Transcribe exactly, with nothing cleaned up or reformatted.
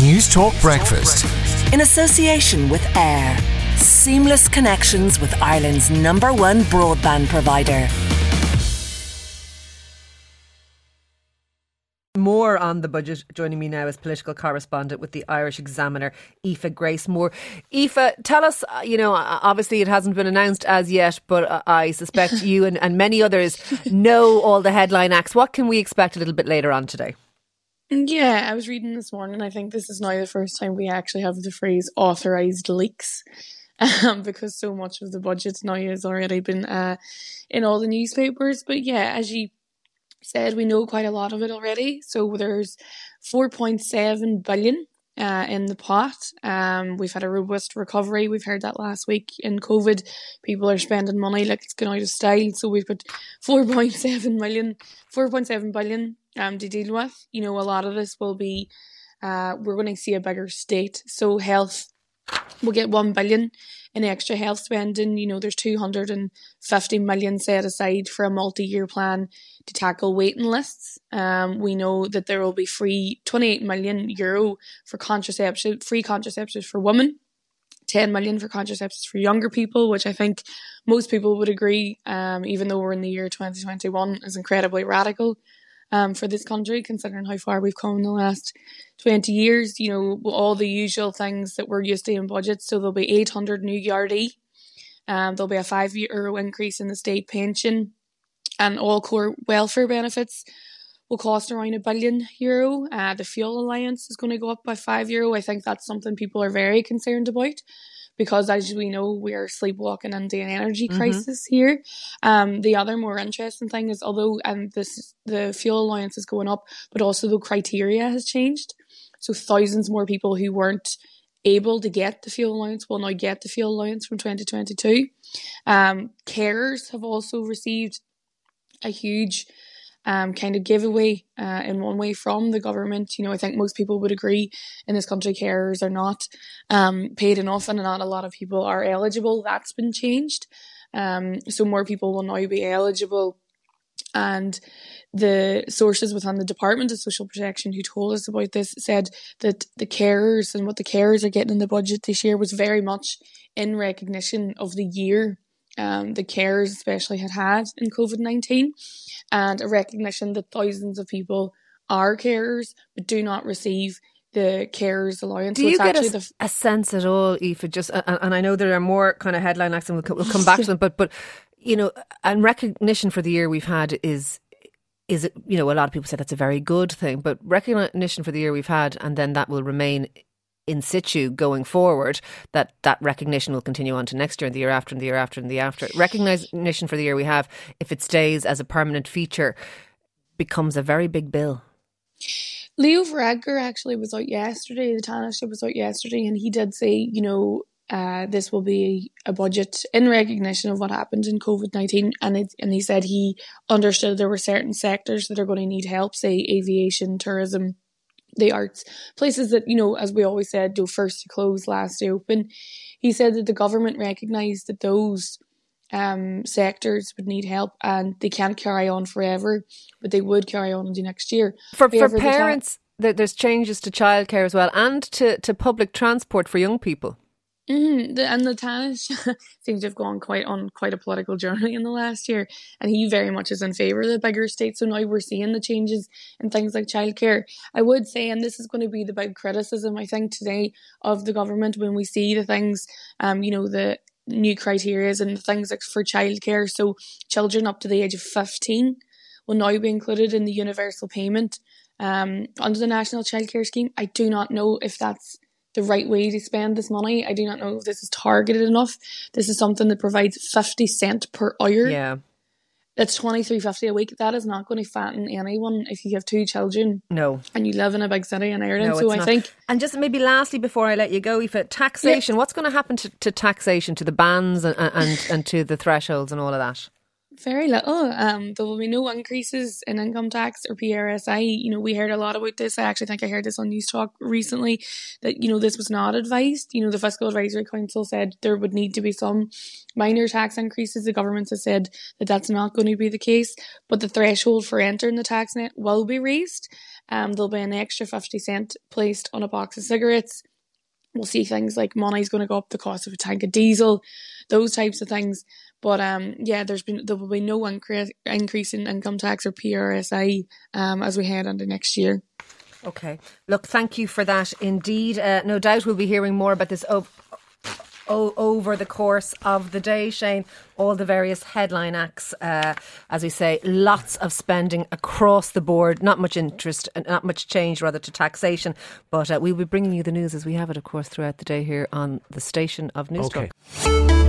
News Talk Breakfast. In association with Air. Seamless connections with Ireland's number one broadband provider. More on the budget. Joining me now is political correspondent with the Irish Examiner, Aoife Grace Moore. Aoife, tell us, you know, obviously it hasn't been announced as yet, but I suspect you and, and many others know all the headline acts. What can we expect a little bit later on today? Yeah, I was reading this morning. I think this is now the first time we actually have the phrase authorised leaks, um, because so much of the budget now has already been uh, in all the newspapers. But yeah, as you said, we know quite a lot of it already. So there's four point seven billion uh, in the pot. Um, we've had a robust recovery. We've heard that last week in COVID. People are spending money like it's going out of style. So we've got four point seven million, four point seven billion um, to deal with. You know, a lot of this will be, uh, we're going to see a bigger state. So health will get one billion in extra health spending. You know, there's two hundred fifty million set aside for a multi-year plan to tackle waiting lists. Um, we know that there will be free twenty-eight million euro for contraception, free contraceptives for women, ten million for contraceptives for younger people, which I think most people would agree, um, even though we're in the year twenty twenty-one, is incredibly radical um, for this country, considering how far we've come in the last twenty years. You know, all the usual things that we're used to in budgets. So there'll be eight hundred new Gardaí. Um, there'll be a five euro increase in the state pension, and all core welfare benefits will cost around a billion euro. Uh, the fuel allowance is going to go up by five euro. I think that's something people are very concerned about, because as we know, we are sleepwalking into an energy Mm-hmm. crisis here. Um, the other more interesting thing is, although um, this the fuel allowance is going up, but also the criteria has changed. So thousands more people who weren't able to get the fuel allowance will now get the fuel allowance from twenty twenty-two. Um, carers have also received a huge um, kind of giveaway uh, in one way from the government. You know, I think most people would agree in this country carers are not um, paid enough, and not a lot of people are eligible. That's been changed. Um, so more people will now be eligible. And the sources within the Department of Social Protection who told us about this said that the carers and what the carers are getting in the budget this year was very much in recognition of the year um, the carers especially had had in COVID nineteen, and a recognition that thousands of people are carers but do not receive the carers allowance. Do so you it's get actually a, the f- a sense at all, Aoife, just, and, and I know there are more kind of headline acts and we'll, co- we'll come back to them, but, but you know, and recognition for the year we've had is, is it, you know, a lot of people say that's a very good thing, but recognition for the year we've had, and then that will remain in situ going forward, that that recognition will continue on to next year and the year after and the year after and the after. Recognition for the year we have, if it stays as a permanent feature, becomes a very big bill. Leo Varadkar actually was out yesterday, the Taoiseach was out yesterday, and he did say, you know, uh, this will be a budget in recognition of what happened in COVID nineteen, and it, and he said he understood there were certain sectors that are going to need help, say aviation, tourism, the arts, places that, you know, as we always said, go first to close, last to open. He said that the government recognised that those um, sectors would need help and they can't carry on forever, but they would carry on into next year. For, for However, parents, ta- there's changes to childcare as well, and to, to public transport for young people. Mm-hmm. The, and the Taoiseach seems to have gone quite on quite a political journey in the last year, and he very much is in favour of the bigger state. So now we're seeing the changes in things like childcare. I would say, and this is going to be the big criticism I think today of the government when we see the things, um, you know, the new criteria and the things like for childcare. So children up to the age of fifteen will now be included in the universal payment um, under the National Childcare Scheme. I do not know if that's the right way to spend this money. I do not know if this is targeted enough. This is something that provides fifty cent per hour. Yeah. That's twenty-three fifty a week. That is not going to fatten anyone if you have two children. No. And you live in a big city in Ireland. No, so it's I not. think... And just maybe lastly, before I let you go, Aoife, taxation. Yeah. What's going to happen to, to taxation, to the bans and, and, and to the thresholds and all of that? Very little. Um, there will be no increases in income tax or P R S I. You know, we heard a lot about this. I actually think I heard this on News Talk recently, that, you know, this was not advised. You know, the Fiscal Advisory Council said there would need to be some minor tax increases. The government has said that that's not going to be the case, but the threshold for entering the tax net will be raised. Um, there'll be an extra fifty cent placed on a box of cigarettes. We'll see things like money's going to go up, the cost of a tank of diesel, those types of things. But um, yeah, there's been there will be no incre- increase in income tax or P R S I um, as we head into next year. Okay. Look, thank you for that indeed. Uh, no doubt we'll be hearing more about this o- o- over the course of the day, Shane. All the various headline acts, uh, as we say, lots of spending across the board, not much interest, not much change rather to taxation. But uh, we'll be bringing you the news as we have it, of course, throughout the day here on the station of Newstalk. Okay.